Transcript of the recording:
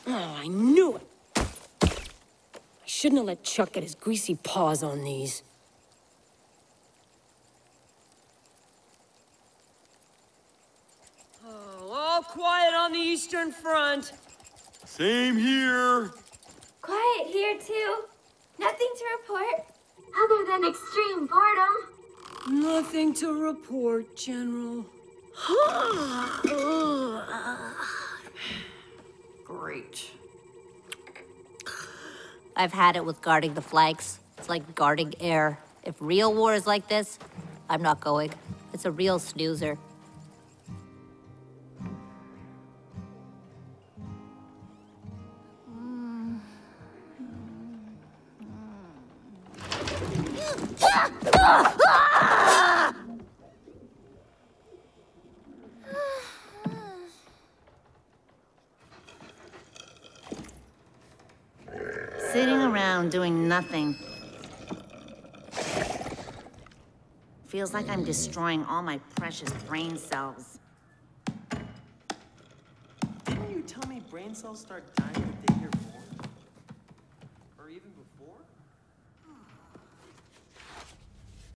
Oh, I knew it! I shouldn't have let Chuck get his greasy paws on these. Oh, all quiet on the Eastern Front. Same here. Quiet here, too. Nothing to report, other than extreme boredom. Nothing to report, General. Great. I've had it with guarding the flanks. It's like guarding air. If real war is like this, I'm not going. It's a real snoozer. Sitting around doing nothing. Feels like I'm destroying all my precious brain cells. Didn't you tell me brain cells start dying the day you're born? Or even before?